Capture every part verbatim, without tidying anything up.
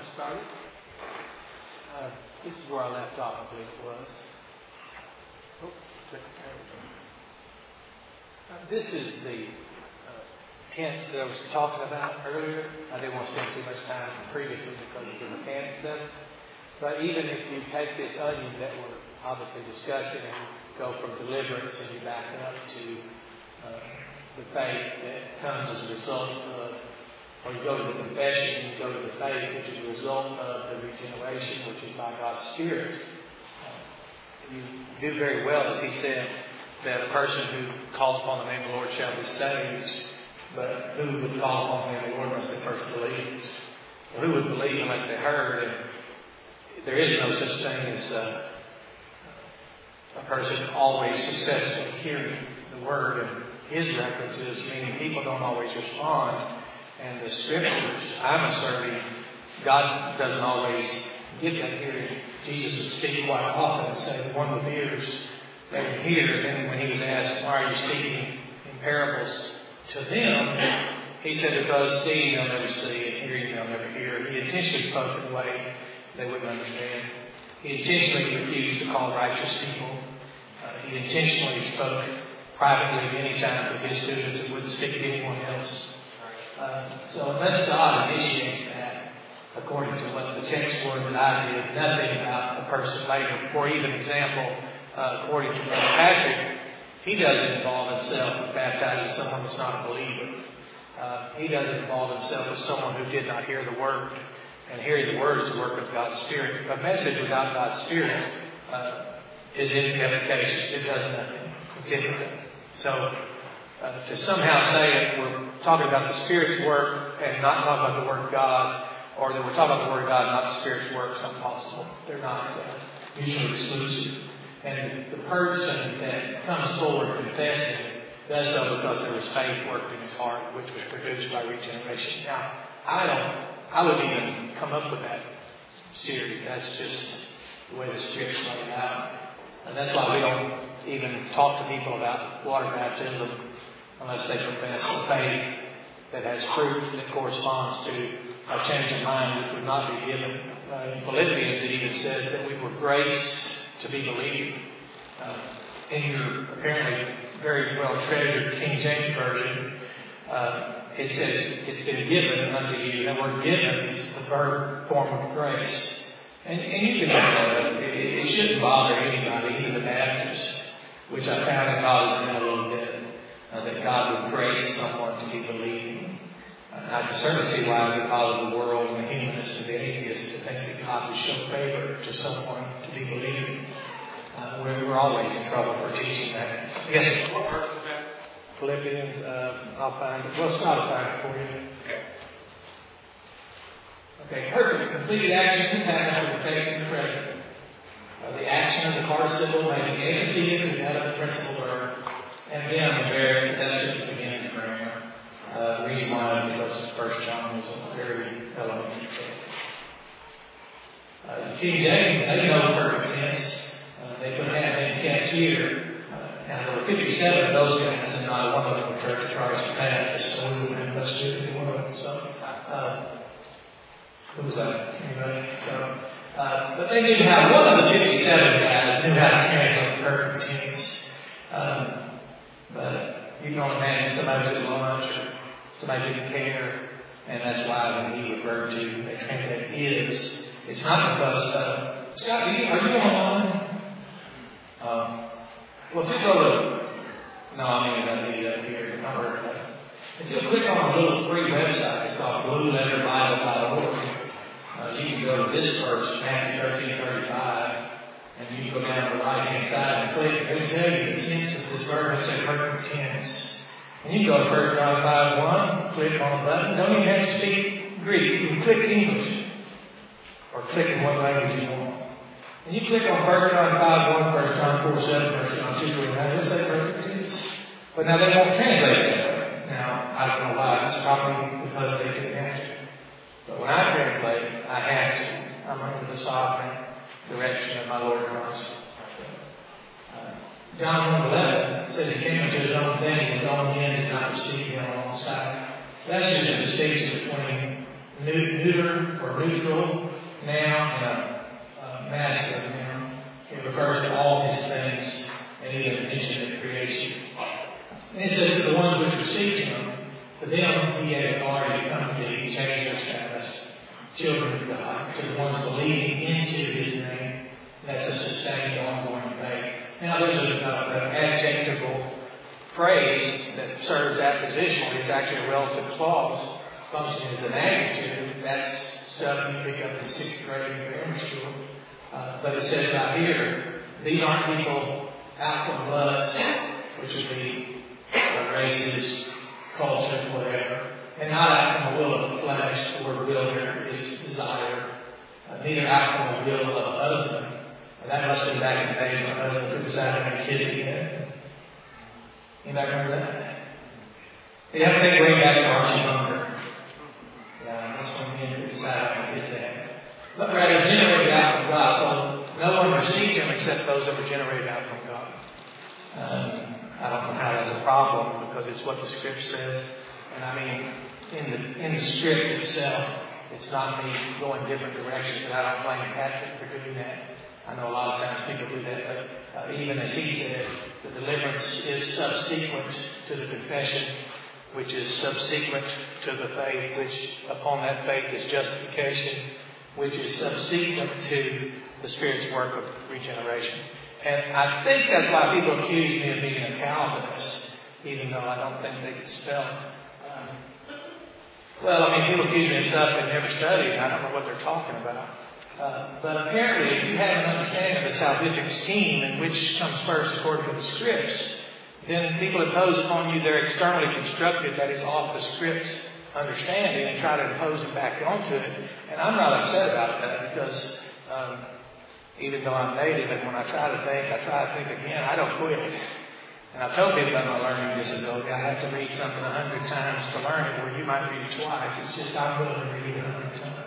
started. Uh, this is where I left off, I believe it was. Oh, there we go. Uh, this is the uh, tense that I was talking about earlier. I didn't want to spend too much time previously because of the mechanics of it. But even if you take this onion that we're obviously discussing and go from deliverance and you back up to uh, the faith that comes as a result of, or you go to the confession and you go to the faith, which is a result of the regeneration, which is by God's Spirit. Uh, you do very well, as he said, that a person who calls upon the name of the Lord shall be saved. But who would call upon the name of the Lord unless they first believed? Or who would believe unless they heard? And there is no such thing as uh, a person always successfully hearing the Word. And his references, meaning people don't always respond. And the Scriptures, I'm asserting, God doesn't always give that hearing. Jesus would speak quite often and say, the one with ears, they would hear. And then when he was asked, why are you speaking in parables to them? He said, because seeing they'll never see and hearing they'll never hear. He intentionally spoke in a way they wouldn't understand. He intentionally refused to call righteous people. Uh, he intentionally spoke privately many times with his students and wouldn't speak to anyone else. Uh, so unless God initiates that, according to what the text were that I did, nothing about a person later. For even example, uh, according to Brother Patrick, he doesn't involve himself with baptizing someone that's not a believer. Uh, he doesn't involve himself with someone who did not hear the Word. And hearing the Word is the work of God's Spirit. A message without God's Spirit uh, is inefficacious. It does nothing. It's difficult. So uh, to somehow say that we're talking about the Spirit's work and not talking about the Word of God, or that we're talking about the Word of God and not the Spirit's work, is not possible. They're not uh, mutually exclusive. And the person that comes forward confessing does so because there was faith working in his heart, which was produced by regeneration. Now, I don't, I wouldn't even come up with that series. That's just the way the Spirit's laid out. And that's why we don't even talk to people about water baptism unless they profess a faith that has fruit that corresponds to a change of mind, which would not be given. Uh, in Philippians, it even says that we were graced to be believed. Uh, in your apparently very well treasured King James Version, uh, it says it's been given unto you. That word given is the verb form of grace. And, and you can uh, it, it shouldn't bother anybody, even the Baptists, which I found that bothers them a little bit, uh, that God would grace someone to be believing. Uh, I can certainly see why it would bother the world and the humanists and the atheists to think that God would show favor to someone to be believing. Uh, we're, we're always in trouble for teaching that. Yes, what verse is that? Philippians, uh, I'll find it. Well, Scott will find it for you. Okay. Okay, perfect. Completed action in the past with the facing the present. Uh, the action of the participle may be antecedent to that of the principal verb. And then the various, that's just the beginning of grammar. Uh, the reason why is because First John is a very elementary text. Uh, King James, they know perfect tense. Uh, they put have intent here. Uh, now there were fifty-seven of those guys, and not one of them were Church of Christ Baptist, so we wouldn't have much to do with one of them. So, uh, who was that? Anybody? So, uh, but they did have one of the fifty-seven guys knew how to translate perfect tense. Um, but you can only imagine somebody was at lunch or somebody didn't care, and that's why when he referred to they translate is, it's not because uh, Scott, are you, are you online? Um, well, if you go to, no, I mean, I need it up here. I've heard of that. If you click on a little free website, it's called blue letter bible dot org. Uh, you can go to this verse, Matthew thirteen thirty-five, and you can go down to the right hand side and click. It'll tell you the tense of this verse. It's a perfect tense. And you can go to First John five one, click on a button. Don't even have to speak Greek. You can click English or click in what language you want. And you click on First John five one, First John four seven, First John two twenty-nine, it'll say perfect tense. But now they won't translate it that way. Now, I don't know why. It's probably because they didn't have to. But when I translate, I have to. I'm under the sovereign direction of my Lord Christ. Uh, John one eleven said he came into his own thing, his own men did not receive him alongside. That's just a distinction between neuter or neutral noun and a, a masculine noun. It refers to all his things, and even mentioned in creation. And it says to the ones which received him, to them he gave authority to come to be, he changed their status, children of God. To the ones believing into his name, that's a sustained, ongoing faith. Now there's an adjectival phrase that serves appositionally. It's actually a relative clause, functioning as an adjective. That's stuff you pick up in sixth grade in grammar school. Uh, but it says right here, these aren't people out from lusts, which would be uh, races, culture, whatever, and not out from the will of the flesh or will there is desire, uh, neither out from the will of a husband. And that must have been back in the days when a husband could decide how many kids he had. Anybody remember that? You have to think way back to Archie Bunker. Yeah, that's when men could decide how many kids they had. But rather generated out from God. So no one received him except those that were generated out from God. Um, I don't know how that's a problem because it's what the script says. And I mean, in the in the script itself, it's not me going different directions, and I don't blame Patrick for doing that. I know a lot of times people do that, but uh, even as he said, the deliverance is subsequent to the confession, which is subsequent to the faith, which upon that faith is justification, which is subsequent to the Spirit's work of regeneration. And I think that's why people accuse me of being a Calvinist, even though I don't think they can spell it. Um, well, I mean, people accuse me of stuff they never studied, and I don't know what they're talking about. Uh, but apparently, if you have an understanding of the salvific scheme and which comes first according to the scripts, then people impose upon you their externally constructed, that is off the script's understanding, and try to impose it back onto it. And I'm not upset about that because um, even though I'm native, and when I try to think, I try to think again, I don't quit. And I've told people about my learning disability, I have to read something a hundred times to learn it, where you might read it twice. It's just I'm willing to read it a hundred times.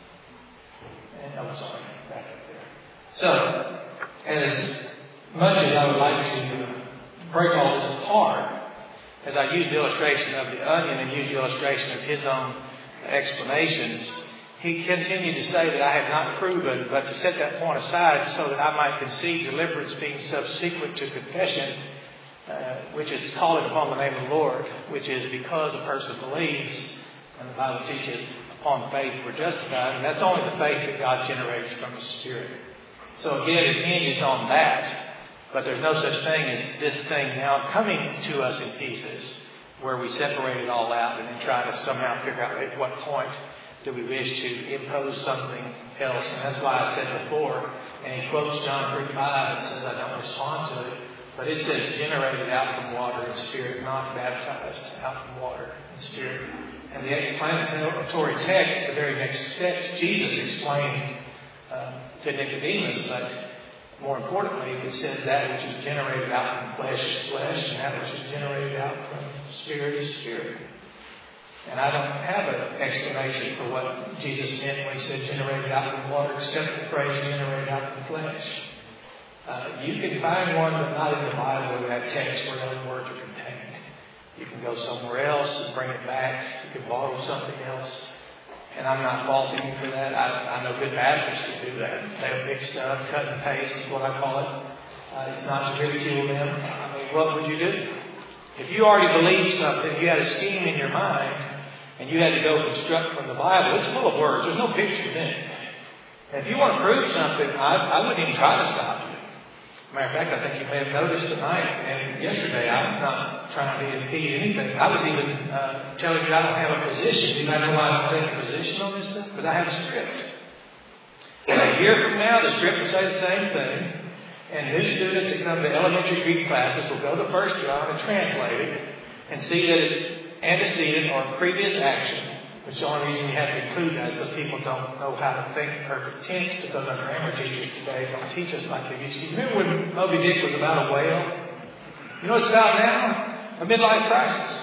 And I'm sorry, back up there. So, as much as I would like to break all this apart, as I use the illustration of the onion and use the illustration of his own explanations, he continued to say that I have not proven, but to set that point aside so that I might concede deliverance being subsequent to confession, uh, which is calling upon the name of the Lord, which is because a person believes, and the Bible teaches upon faith we're justified, and that's only the faith that God generates from the Spirit. So again, it hinges on that, but there's no such thing as this thing now coming to us in pieces, where we separate it all out and then try to somehow figure out at what point do we wish to impose something else. And that's why I said before, and he quotes John three five and says, I don't respond to it, but it says generated out from water and spirit, not baptized out from water and spirit. And the explanatory text, the very next text, Jesus explained um, to Nicodemus, but more importantly, it says that which is generated out from flesh is flesh, and that which is generated out from spirit is spirit. And I don't have an explanation for what Jesus meant when he said generated out from water, except the phrase generated out from flesh. Uh, you can find one, but not in the Bible or that text where those words are contained. You can go somewhere else and bring it back. You can borrow something else. And I'm not faulting you for that. I, I know good Baptists who do that. They'll pick stuff, cut and paste is what I call it. Uh, it's not to ridicule them. I mean, what would you do? If you already believed something, you had a scheme in your mind, and you had to go construct from the Bible, it's full of words. There's no pictures in it. And if you want to prove something, I, I wouldn't even try to stop you. Matter of fact, I think you may have noticed tonight and yesterday, I'm not trying to impede anything. I was even uh, telling you I don't have a position. Do you know why I don't take a position on this stuff? Because I have a script. And a year from now, the script will say the same thing. And new students that come to elementary Greek classes will go to First John and translate it and see that it's antecedent or previous action, which the only reason you have to include that is because people don't know how to think in perfect tense, because our grammar teachers today don't teach us like they used to. Remember when Moby Dick was about a whale? You know what it's about now? A midlife crisis.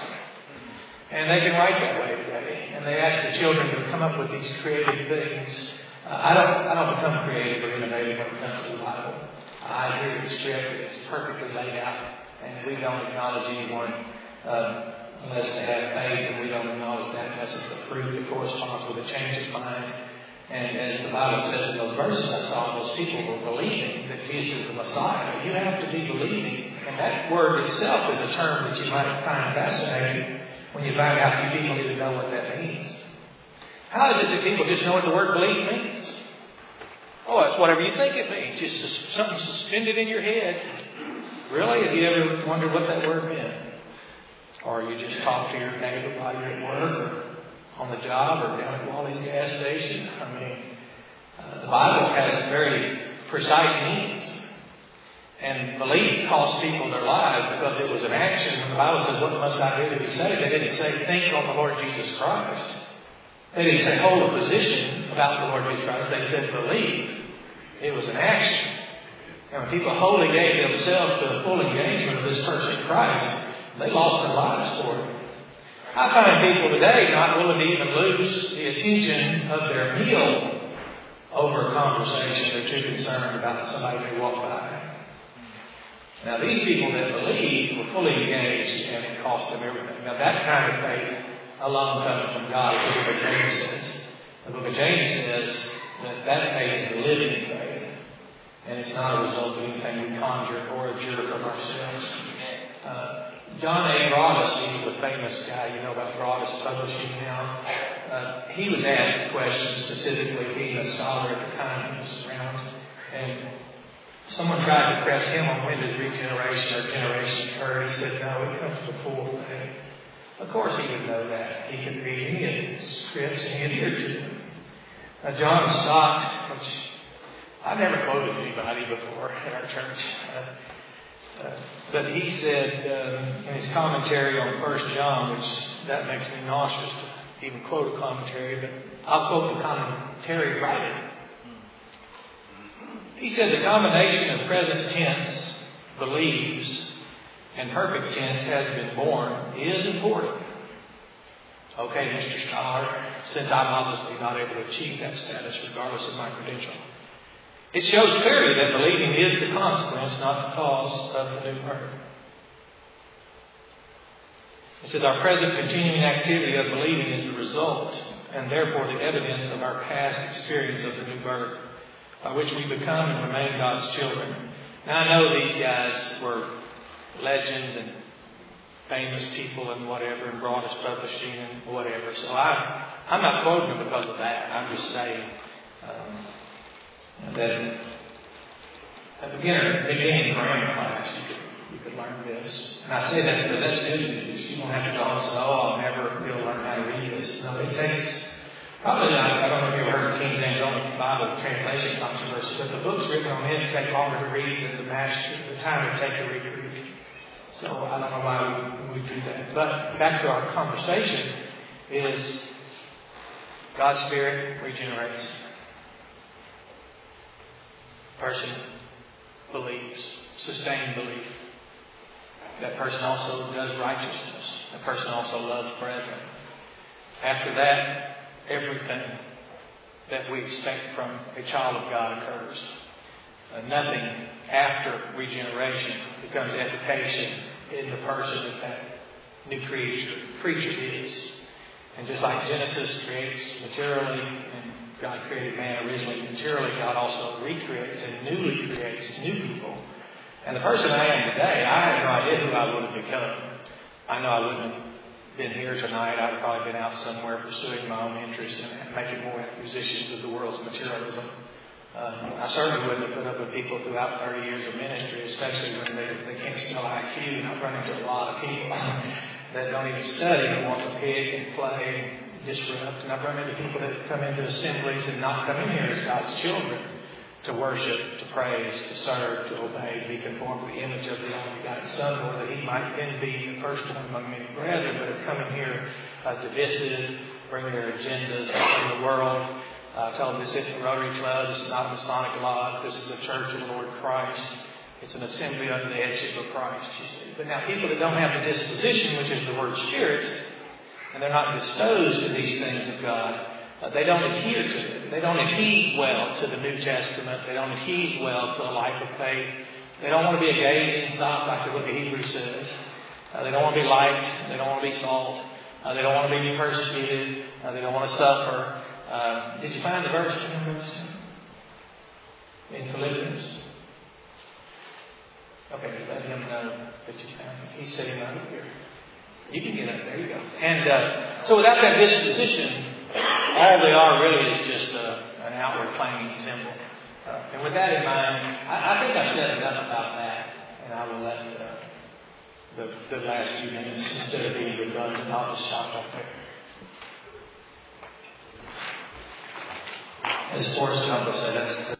And they can write that way today. And they ask the children to come up with these creative things. Uh, I don't I don't become creative or innovative when it comes to the Bible. I hear the script, it's perfectly laid out, and we don't acknowledge anyone uh, unless they have faith, and we don't acknowledge that unless it's the fruit that corresponds with a change of mind. And as the Bible says in those verses I saw, those people were believing that Jesus is the Messiah. You have to be believing. And that word itself is a term that you might find fascinating when you find out you people even know what that means. How is it that people just know what the word believe means? Oh, it's whatever you think it means. Just something suspended in your head. Really? Have you ever wondered what that word meant? Or you just talk to your neighbor while you're at work or on the job or down at Wally's gas station? I mean, uh, the Bible has very precise meanings. And belief cost people their lives because it was an action. When the Bible says, what must I do to be saved? They didn't say, think on the Lord Jesus Christ. They didn't say, hold a position about the Lord Jesus Christ. They said, believe. It was an action. And when people wholly gave themselves to the full engagement of this person, Christ, they lost their lives for it. I find people today not willing to even lose the attention of their meal over a conversation. They're too concerned about somebody they walk by. Now, these people that believe were fully engaged, and it cost them everything. Now, that kind of faith alone comes from God, as the book of James says. The book of James says that that faith is a living faith, and it's not a result of anything we conjure or adjure from ourselves. Uh, John A. Broadus, he was a famous guy. You know about Broadus Publishing now. Uh, he was asked a question specifically, being a scholar at the time he was around, and someone tried to press him on when did regeneration or generation occur. He said, no, it comes before faith. Of course he would know that. He could read any of his scripts and he adhered to them. Now, John Stott, which I never quoted anybody before in our church, uh, uh, but he said um, in his commentary on First John, which that makes me nauseous to even quote a commentary, but I'll quote the commentary writer. He said the combination of present tense, believes, and perfect tense has been born is important. Okay, Mister Scholar, since I'm obviously not able to achieve that status regardless of my credential. It shows clearly that believing is the consequence, not the cause of the new birth. It says our present continuing activity of believing is the result and therefore the evidence of our past experience of the new birth, by which we become and remain God's children. Now I know these guys were legends and famous people and whatever, and Broadus Publishing and whatever. So I, I'm not quoting them because of that. I'm just saying um, that at the beginner, beginning grammar class, you could, you could learn this. And I say that because that's good news. You don't have to go and say, oh, I'll never be able to learn how to read this. No, it takes probably not. I don't know if you've ever heard of King James Only Bible translation controversy, but the books written on it take longer to read than the master, the time it takes to read Greek. So I don't know why we, we do that. But back to our conversation is God's Spirit regenerates. Person believes, sustained belief. That person also does righteousness. That person also loves brethren. After that, everything that we expect from a child of God occurs. Uh, nothing after regeneration becomes education in the person that that new creature, creature is. And just like Genesis creates materially, and God created man originally materially, God also recreates and newly creates new people. And the person I am today, I have no idea who I would have become. I know I wouldn't have been here tonight. I'd have probably been out somewhere pursuing my own interests and making more acquisitions of the world's materialism. Um, I certainly wouldn't have put up with people throughout thirty years of ministry, especially when they, they can't spell I Q. And I've run into a lot of people that don't even study and want to pick and play and disrupt. And I've run into people that come into assemblies and not come in here as God's children to worship, to praise, to serve, to obey, to be conformed to the image of the only begotten Son, or that he might then be the first one among many brethren, but have come in here uh, divisive, bring their agendas from the world. I uh, tell them this isn't a Rotary Club, this is not a Masonic Lodge, this is a church of the Lord Christ. It's an assembly under the headship of Christ, you see. But now people that don't have the disposition, which is the word Spirit, and they're not disposed to these things of God, uh, they don't adhere to it. They don't adhere well to the New Testament. They don't adhere well to a life of faith. They don't want to be a gazing stock like the book of Hebrews says. Uh, they don't want to be liked. They don't want to be salt. Uh, they don't want to be persecuted. Uh, they don't want to suffer. Uh, did you find the verse? Do you remember this? In Philippians? Okay, let him know that you found it. He's sitting over here. You can get up. There you go. And uh, so without that disposition, all they are really is just uh, an outward clanging symbol. Uh, and with that in mind, I, I think I've said enough about that. And I will let uh, the, the last few minutes, instead of being redundant, I'll just stop right there. As Forrest Gump said, that's